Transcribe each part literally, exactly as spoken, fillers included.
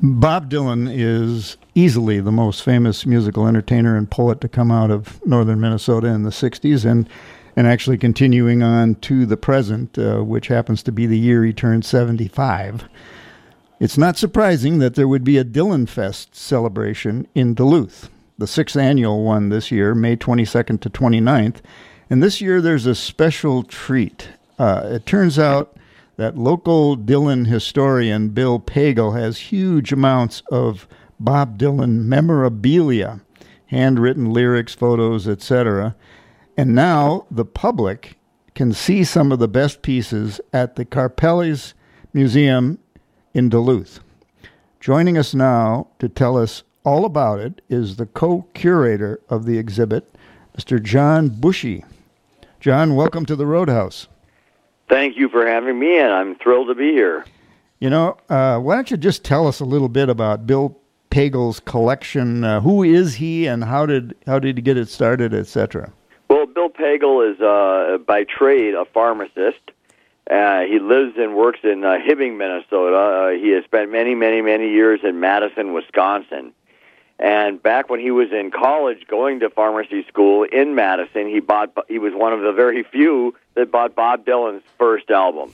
Bob Dylan is easily the most famous musical entertainer and poet to come out of northern Minnesota in the sixties, and and actually continuing on to the present, uh, which happens to be the year he turned seventy-five. It's not surprising that there would be a Dylan Fest celebration in Duluth, the sixth annual one this year, May twenty-second to twenty-ninth. And this year there's a special treat. Uh, it turns out that local Dylan historian Bill Pagel has huge amounts of Bob Dylan memorabilia, handwritten lyrics, photos, et cetera. And now the public can see some of the best pieces at the Karpeles Museum in Duluth. Joining us now to tell us all about it is the co-curator of the exhibit, Mister John Bushy. John, welcome to the Roadhouse. Thank you for having me, and I'm thrilled to be here. You know, uh, why don't you just tell us a little bit about Bill Pagel's collection? Uh, who is he, and how did how did he get it started, et cetera? Well, Bill Pagel is, uh, by trade, a pharmacist. Uh, he lives and works in uh, Hibbing, Minnesota. Uh, he has spent many, many, many years in Madison, Wisconsin. And back when he was in college going to pharmacy school in Madison, he bought. He was one of the very few that bought Bob Dylan's first album.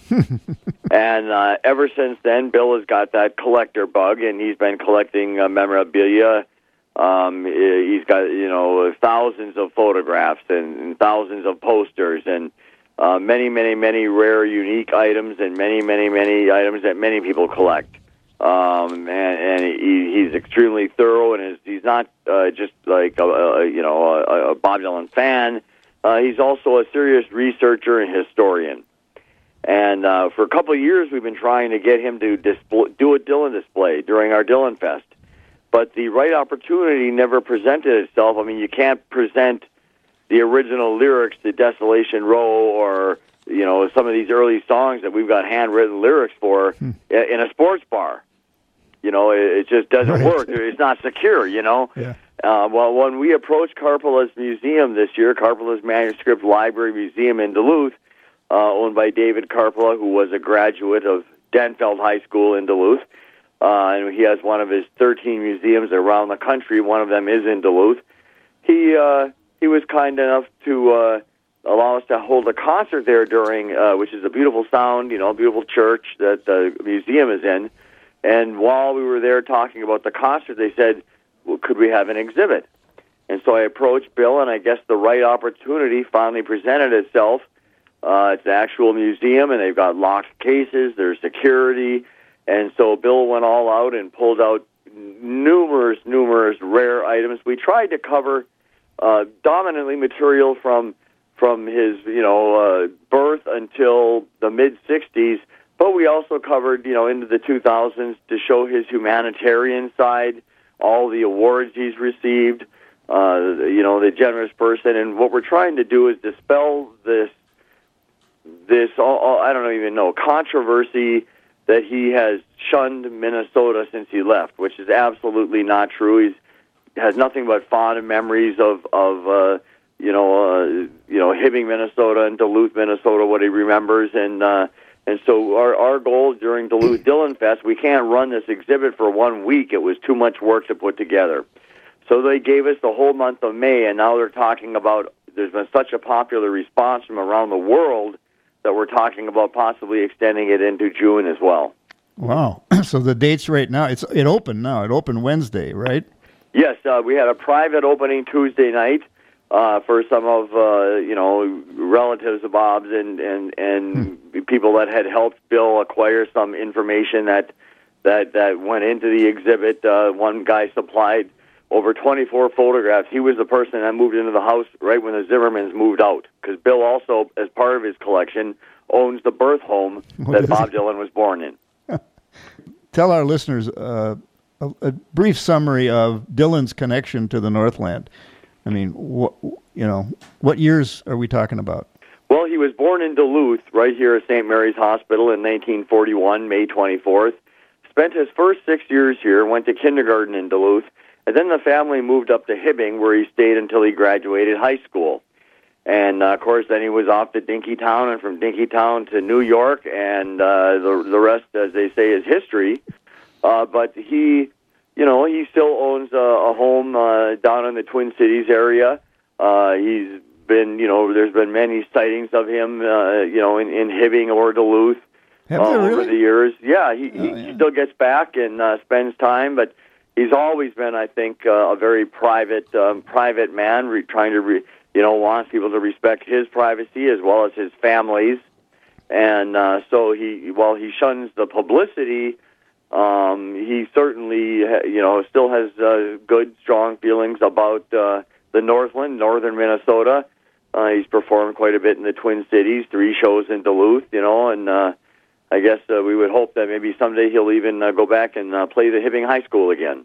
And uh, ever since then, Bill has got that collector bug, and he's been collecting uh, memorabilia. Um, he's got, you know, thousands of photographs and, and thousands of posters and uh, many, many, many rare, unique items and many, many, many items that many people collect. Um, and, and he, he's extremely thorough, and is, he's not uh, just like a, a you know a, a Bob Dylan fan. Uh, he's also a serious researcher and historian. And uh, for a couple of years, we've been trying to get him to display, do a Dylan display during our Dylan Fest. But the right opportunity never presented itself. I mean, you can't present the original lyrics to Desolation Row or, you know, some of these early songs that we've got handwritten lyrics for hmm. in a sports bar. You know, it, it just doesn't right. work. It's not secure, you know. Yeah. Uh, well, when we approached Karpeles Museum this year, Karpeles Manuscript Library Museum in Duluth, uh, owned by David Karpela, who was a graduate of Denfeld High School in Duluth, uh, and he has one of his thirteen museums around the country. One of them is in Duluth. He uh, he was kind enough to uh, allow us to hold a concert there during, uh, which is a beautiful sound, you know, beautiful church that the museum is in. And while we were there talking about the concert, they said, well, could we have an exhibit? And so I approached Bill, and I guess the right opportunity finally presented itself. Uh, it's an actual museum, and they've got locked cases, there's security. And so Bill went all out and pulled out numerous, numerous rare items. We tried to cover uh, dominantly material from from his, you know, uh, birth until the mid-sixties, but we also covered, you know, into the two thousands to show his humanitarian side, all the awards he's received, uh, you know, the generous person. And what we're trying to do is dispel this, this I don't even know, controversy that he has shunned Minnesota since he left, which is absolutely not true. He's has nothing but fond memories of, of uh, you know, uh, you know, Hibbing, Minnesota, and Duluth, Minnesota, what he remembers. And, uh, And so our, our goal during Duluth Dylan Fest, we can't run this exhibit for one week. It was too much work to put together. So they gave us the whole month of May, and now they're talking about, there's been such a popular response from around the world that we're talking about possibly extending it into June as well. Wow. So the dates right now, it's it opened now. It opened Wednesday, right? Yes, uh, we had a private opening Tuesday night. Uh, for some of, uh, you know, relatives of Bob's and, and, and hmm. people that had helped Bill acquire some information that that, that went into the exhibit. Uh, one guy supplied over twenty-four photographs. He was the person that moved into the house right when the Zimmermans moved out, because Bill also, as part of his collection, owns the birth home what that Bob it? Dylan was born in. Tell our listeners uh, a, a brief summary of Dylan's connection to the Northland. I mean, what, you know, what years are we talking about? Well, he was born in Duluth, right here at Saint Mary's Hospital in nineteen forty-one, May twenty-fourth. Spent his first six years here, went to kindergarten in Duluth, and then the family moved up to Hibbing, where he stayed until he graduated high school. And, uh, of course, then he was off to Dinkytown, and from Dinkytown to New York, and uh, the, the rest, as they say, is history. Uh, but he, you know, he still owns a, a home uh, down in the Twin Cities area. Uh, he's been, you know, there's been many sightings of him, uh, you know, in, in Hibbing or Duluth uh, really? over the years. Yeah, he, Oh, he, yeah. he still gets back and uh, spends time, but he's always been, I think, uh, a very private, um, private man, re- trying to, re- you know, wants people to respect his privacy as well as his family's. And uh, so he, while he shuns the publicity, um, he certainly, ha- you know, still has uh, good, strong feelings about uh, the Northland, northern Minnesota. Uh, he's performed quite a bit in the Twin Cities, three shows in Duluth, you know, and uh, I guess uh, we would hope that maybe someday he'll even uh, go back and uh, play the Hibbing High School again.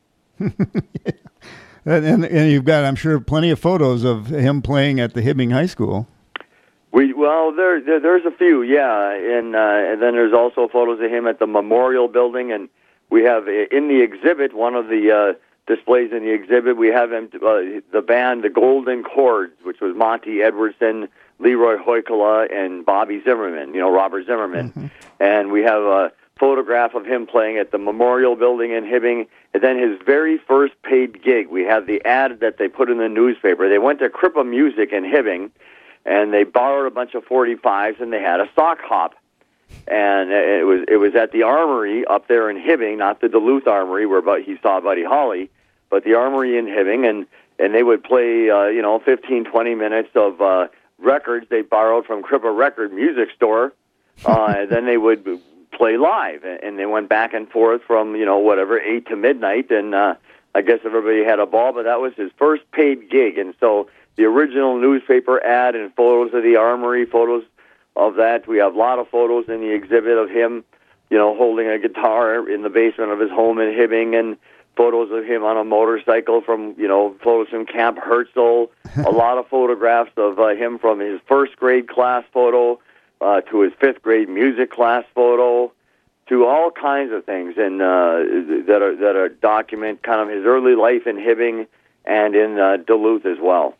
and, and and you've got, I'm sure, plenty of photos of him playing at the Hibbing High School. We well, there, there there's a few, yeah, and uh, and then there's also photos of him at the Memorial Building, and we have in the exhibit, one of the uh, displays in the exhibit, we have him uh, the band the Golden Chords, which was Monty Edwardson, Leroy Hoykala, and Bobby Zimmerman, you know, Robert Zimmerman, mm-hmm. and we have a photograph of him playing at the Memorial Building in Hibbing, and then his very first paid gig. We have the ad that they put in the newspaper. They went to Crippa Music in Hibbing, and they borrowed a bunch of forty-fives, and they had a sock hop. And it was it was at the Armory up there in Hibbing, not the Duluth Armory where he saw Buddy Holly, but the Armory in Hibbing, and, and they would play, uh, you know, fifteen, twenty minutes of uh, records they borrowed from Crippa Record Music Store, uh, and then they would play live, and they went back and forth from, you know, whatever, eight to midnight, and uh, I guess everybody had a ball, but that was his first paid gig, and so the original newspaper ad and photos of the Armory, photos of that. We have a lot of photos in the exhibit of him, you know, holding a guitar in the basement of his home in Hibbing, and photos of him on a motorcycle from, you know, photos from Camp Herzl, a lot of photographs of uh, him from his first grade class photo uh, to his fifth grade music class photo, to all kinds of things, and uh, that are that are document kind of his early life in Hibbing and in uh, Duluth as well.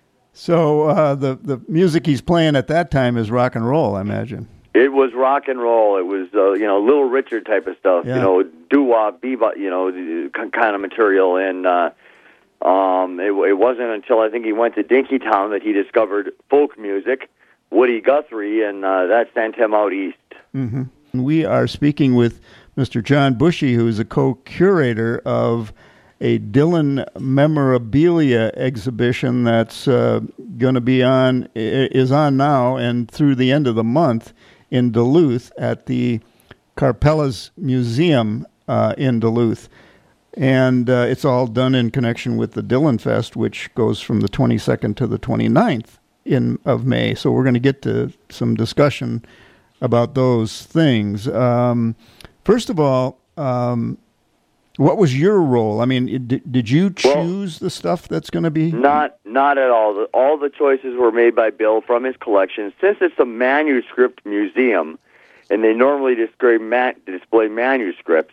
So uh, the the music he's playing at that time is rock and roll, I imagine. It was rock and roll. It was uh, you know, Little Richard type of stuff. Yeah. You know, doo-wop, bebop, you know, kind of material. And uh, um, it, it wasn't until I think he went to Dinkytown that he discovered folk music, Woody Guthrie, and uh, that sent him out east. Mm-hmm. We are speaking with Mister John Bushy, who is a co-curator of a Dylan memorabilia exhibition that's uh, going to be on, is on now and through the end of the month in Duluth at the Karpelas Museum uh, in Duluth. And uh, it's all done in connection with the Dylan Fest, which goes from the twenty-second to the twenty-ninth in, of May. So we're going to get to some discussion about those things. Um, first of all, um, what was your role? I mean, did, did you choose well, the stuff that's going to be? Not not at all. All the choices were made by Bill from his collection. Since it's a manuscript museum, and they normally display, ma- display manuscripts,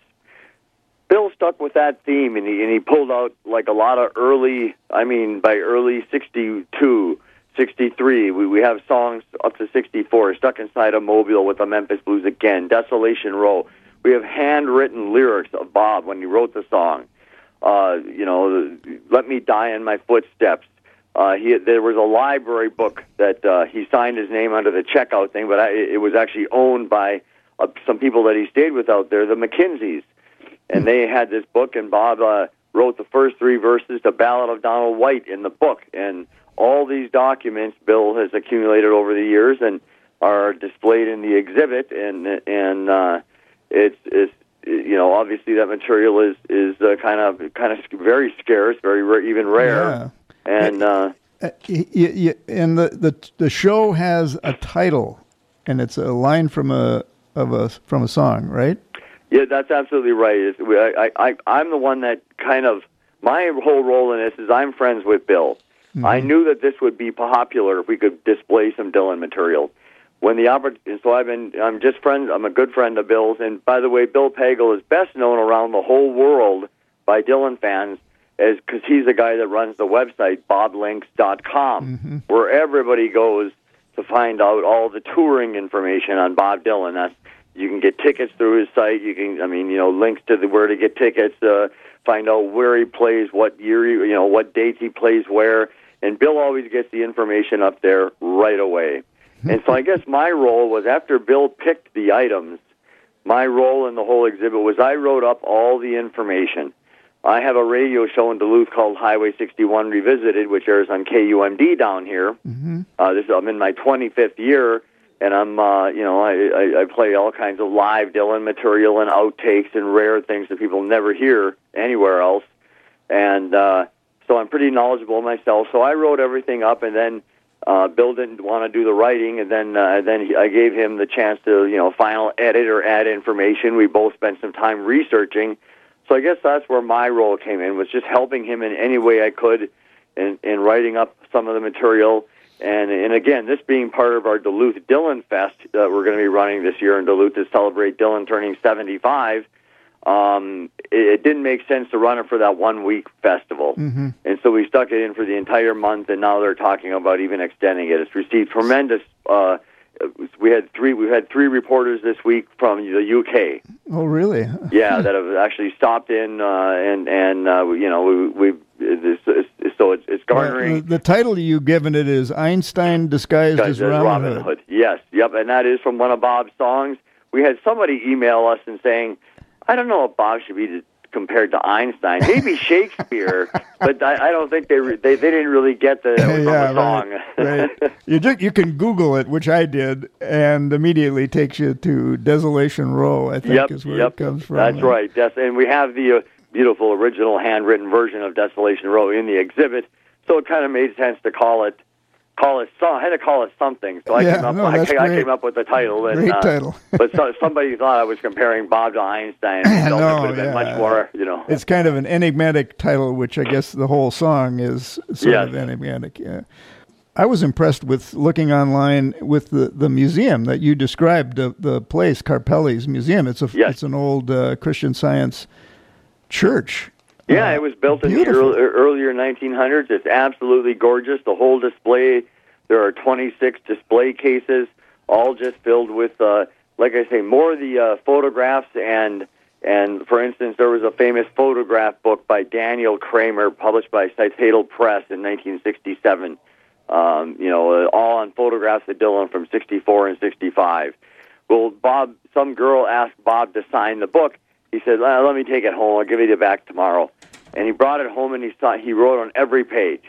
Bill stuck with that theme, and he, and he pulled out like a lot of early, I mean, by early sixty-two, sixty-three, we, we have songs up to sixty-four, Stuck Inside a Mobile with the Memphis Blues Again, Desolation Row. We have handwritten lyrics of Bob when he wrote the song. Uh, you know, Let Me Die in My Footsteps. Uh, he, there was a library book that uh, he signed his name under the checkout thing, but I, it was actually owned by uh, some people that he stayed with out there, the McKinseys. And they had this book, and Bob uh, wrote the first three verses to Ballad of Donald White in the book. And all these documents Bill has accumulated over the years and are displayed in the exhibit, and and uh, it's it's you know, obviously that material is is uh, kind of kind of very scarce, very rare, even rare, yeah. and uh, uh, y- y- and the, the the show has a title, and it's a line from a of a from a song, right? Yeah, that's absolutely right. It's, I, I I'm the one that kind of, my whole role in this is I'm friends with Bill. Mm-hmm. I knew that this would be popular if we could display some Dylan material. When the opportunity, so I've been, I'm just friends, I'm a good friend of Bill's, and by the way, Bill Pagel is best known around the whole world by Dylan fans as, because he's the guy that runs the website bob links dot com, mm-hmm. where everybody goes to find out all the touring information on Bob Dylan. That's, you can get tickets through his site. You can, I mean, you know, links to the where to get tickets, uh, find out where he plays, what year, he, you know, what dates he plays where. And Bill always gets the information up there right away. And so I guess my role was, after Bill picked the items, my role in the whole exhibit was I wrote up all the information. I have a radio show in Duluth called Highway sixty-one Revisited, which airs on K U M D down here. Mm-hmm. Uh, this I'm in my twenty-fifth year, and I'm, uh, you know, I, I, I play all kinds of live Dylan material and outtakes and rare things that people never hear anywhere else. And uh, so I'm pretty knowledgeable myself. So I wrote everything up, and then uh, Bill didn't want to do the writing, and then uh, then he, I gave him the chance to, you know, final edit or add information. We both spent some time researching. So I guess that's where my role came in, was just helping him in any way I could in, in writing up some of the material. And, and again, this being part of our Duluth Dylan Fest that we're going to be running this year in Duluth to celebrate Dylan turning seventy-five, um, it, it didn't make sense to run it for that one-week festival. Mm-hmm. And so we stuck it in for the entire month, and now they're talking about even extending it. It's received tremendous uh We had three. We had three reporters this week from the U K. Oh, really? Yeah, that have actually stopped in, uh, and and uh, you know, we we this, so it's it's garnering. Well, the title you've given it is Einstein disguised as Robin, Robin Hood. Hood. Yes, yep, and that is from one of Bob's songs. We had somebody email us and saying, I don't know if Bob should be compared to Einstein, maybe Shakespeare, but I, I don't think they, re, they they didn't really get the, yeah, the song. Right, right. You just, you can Google it, which I did, and immediately takes you to Desolation Row. I think yep, is where yep. it comes from. That's right. Des- and we have the uh, beautiful original handwritten version of Desolation Row in the exhibit, so it kind of made sense to call it. Call it some. I had to call it something, so I yeah, came up. No, I, that's came, I great. came up with the title. And, great uh, title. but so, somebody thought I was comparing Bob to Einstein. And no, it would have been yeah. much more, you know. It's kind of an enigmatic title, which I guess the whole song is sort yes. of enigmatic. Yeah. I was impressed with looking online with the, the museum that you described, the, the place, Carpelli's Museum. It's a yes. it's an old uh, Christian Science church. Yeah, uh, it was built in beautiful. the early, earlier nineteen hundreds. It's absolutely gorgeous. The whole display, there are twenty-six display cases, all just filled with, uh, like I say, more of the uh, photographs. And, and, for instance, there was a famous photograph book by Daniel Kramer, published by Citadel Press in nineteen sixty-seven. Um, you know, uh, all on photographs of Dylan from sixty-four and sixty-five. Well, Bob, some girl asked Bob to sign the book. He said, well, let me take it home. I'll give it back tomorrow. And he brought it home, and he saw, he wrote on every page.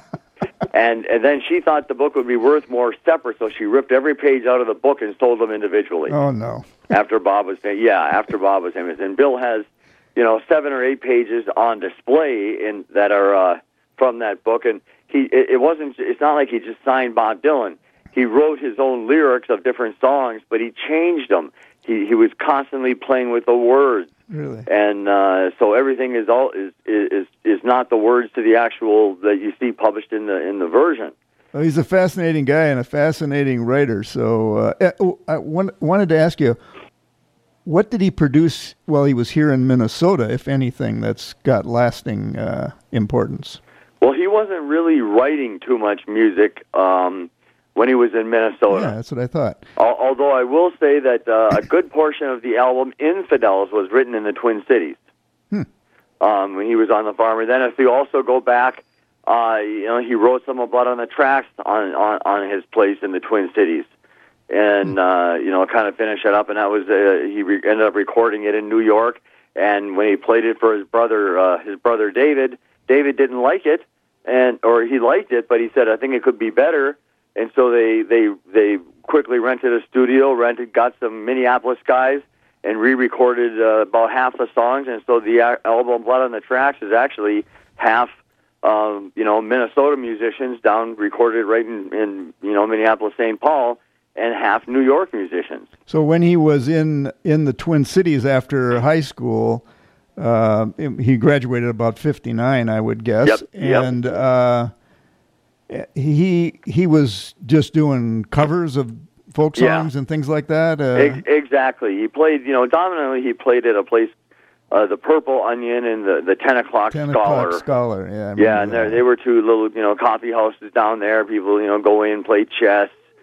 and and then she thought the book would be worth more separate, so she ripped every page out of the book and sold them individually. Oh, no. after Bob was famous. Yeah, after Bob was famous. And Bill has, you know, seven or eight pages on display in that are uh, from that book. And he it, it wasn't, it's not like he just signed Bob Dylan. He wrote his own lyrics of different songs, but he changed them. He he was constantly playing with the words. Really? And uh, so everything is all is, is is not the words to the actual that you see published in the in the version. Well, he's a fascinating guy and a fascinating writer. So uh, I wanted to ask you, what did he produce while he was here in Minnesota, if anything, that's got lasting uh, importance? Well, he wasn't really writing too much music um, when he was in Minnesota. Yeah, that's what I thought. Although I will say that uh, a good portion of the album Infidels was written in the Twin Cities hmm. um, when he was on the farm. And then if you also go back, uh, you know, he wrote some of Blood on the Tracks on, on, on his place in the Twin Cities. And, hmm. uh, you know, kind of finish it up. And that was, uh, he re- ended up recording it in New York. And when he played it for his brother, uh, his brother David, David didn't like it, and or he liked it, but he said, I think it could be better. And so they, they they quickly rented a studio, rented, got some Minneapolis guys, and re-recorded uh, about half the songs. And so the a- album Blood on the Tracks is actually half, um, you know, Minnesota musicians down recorded right in, in you know Minneapolis, Saint Paul, and half New York musicians. So when he was in in the Twin Cities after high school, uh, he graduated about fifty-nine, I would guess, yep, and. Yep. Uh, He he was just doing covers of folk songs yeah. and things like that. Uh, Ex- exactly. He played, you know, dominantly he played at a place, uh, the Purple Onion and the, the Ten O'clock Ten Scholar. O'clock Scholar. Yeah. I yeah, and there, they were two little, you know, coffee houses down there. People, you know, go in, play chess,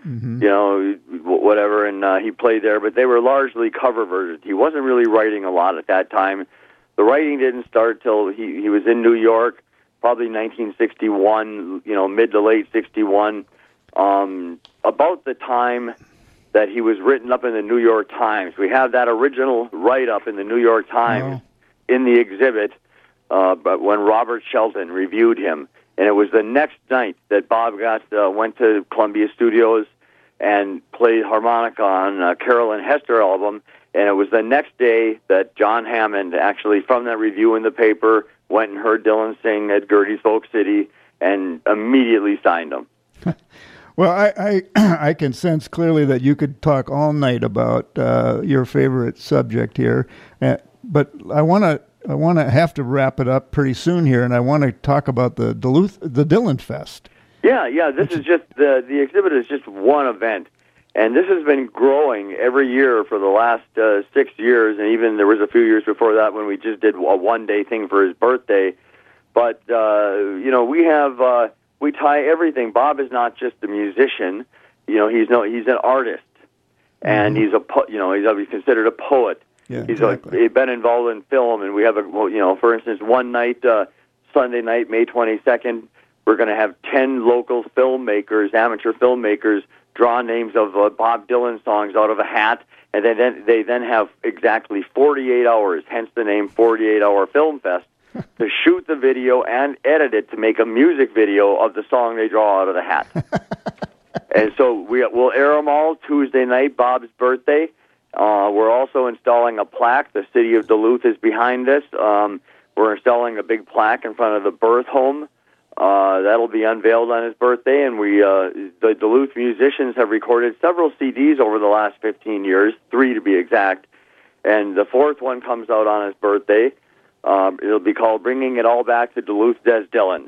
mm-hmm. you know, whatever, and uh, he played there. But they were largely cover versions. He wasn't really writing a lot at that time. The writing didn't start till he, he was in New York, probably nineteen sixty-one, you know, mid to late sixty-one, um, about the time that he was written up in the New York Times. We have that original write-up in the New York Times oh. in the exhibit, uh, but when Robert Shelton reviewed him. And it was the next night that Bob got uh, went to Columbia Studios and played harmonica on uh, Carolyn Hester album. And it was the next day that John Hammond, actually from that review in the paper, went and heard Dylan sing at Gertie's Folk City and immediately signed him. Well, I, I I can sense clearly that you could talk all night about uh, your favorite subject here, uh, but I want to I want to have to wrap it up pretty soon here, and I want to talk about the Duluth the Dylan Fest. Yeah, yeah. This Which, is just the the exhibit is just one event. And this has been growing every year for the last uh, six years, and even there was a few years before that when we just did a one-day thing for his birthday. But, uh, you know, we have, uh, we tie everything. Bob is not just a musician. You know, he's no, he's an artist. And mm-hmm. he's a, po- you know, he's, he's considered a poet. Yeah, he's exactly. a, been involved in film, and we have, a, well, you know, for instance, one night, uh, Sunday night, May twenty-second, we're going to have ten local filmmakers, amateur filmmakers, draw names of uh, Bob Dylan songs out of a hat, and then, then they then have exactly forty-eight hours, hence the name forty-eight hour Film Fest, to shoot the video and edit it to make a music video of the song they draw out of the hat. And so we, we'll air them all Tuesday night, Bob's birthday. Uh, we're also installing a plaque. The city of Duluth is behind this. Um, we're installing a big plaque in front of the birth home. Uh, that'll be unveiled on his birthday, and we, uh, the Duluth musicians have recorded several C Ds over the last fifteen years, three to be exact, and the fourth one comes out on his birthday. Um, it'll be called Bringing It All Back to Duluth Des Dylan.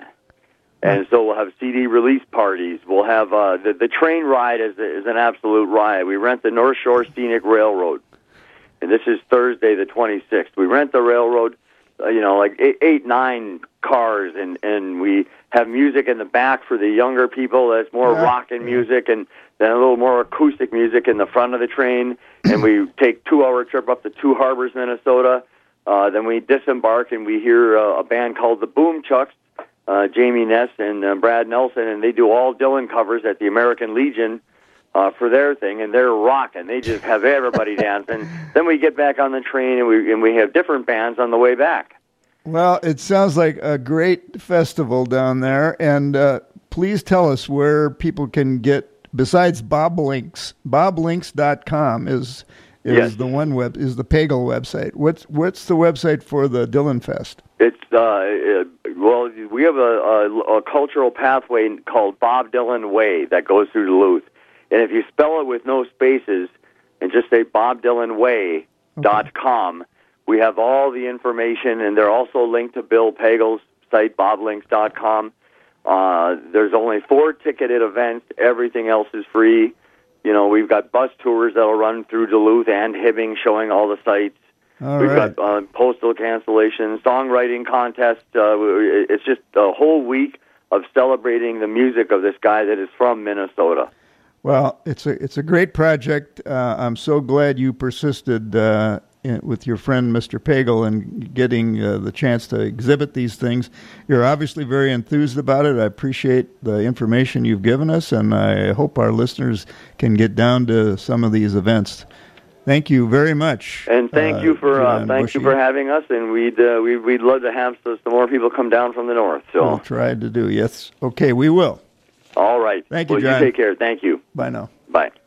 And so we'll have C D release parties. We'll have, uh, the, the train ride is, is an absolute riot. We rent the North Shore Scenic Railroad, and this is Thursday the twenty-sixth. We rent the railroad, uh, you know, like eight, eight nine cars, and, and we have music in the back for the younger people. That's more yeah. rock and music, and then a little more acoustic music in the front of the train. And we take two-hour trip up to Two Harbors, Minnesota. Uh, then we disembark, and we hear uh, a band called the Boom Chucks, uh, Jamie Ness and uh, Brad Nelson, and they do all Dylan covers at the American Legion uh, for their thing, and they're rocking. They just have everybody dancing. Then we get back on the train, and we and we have different bands on the way back. Well, it sounds like a great festival down there, and uh, please tell us where people can get, besides Bob Links, bob links dot com is is yes. the one web is the Pagel website. What's what's the website for the Dylan Fest? It's uh, well, we have a, a, a cultural pathway called Bob Dylan Way that goes through Duluth, and if you spell it with no spaces and just say bob dylan way dot com. Okay. We have all the information, and they're also linked to Bill Pagel's site, bob links dot com. Uh, there's only four ticketed events. Everything else is free. You know, we've got bus tours that'll run through Duluth and Hibbing showing all the sites. All we've right. got uh, postal cancellations, songwriting contests. Uh, it's just a whole week of celebrating the music of this guy that is from Minnesota. Well, it's a it's a great project. Uh, I'm so glad you persisted uh, in, with your friend Mister Pagel and getting uh, the chance to exhibit these things. You're obviously very enthused about it. I appreciate the information you've given us, and I hope our listeners can get down to some of these events. Thank you very much. And thank uh, you for uh, thank Bushy. you for having us. And we'd uh, we, we'd love to have some more people come down from the north. So we'll try to do. Yes. Okay, we will. All right. Thank you, well, John. You take care. Thank you. Bye now. Bye.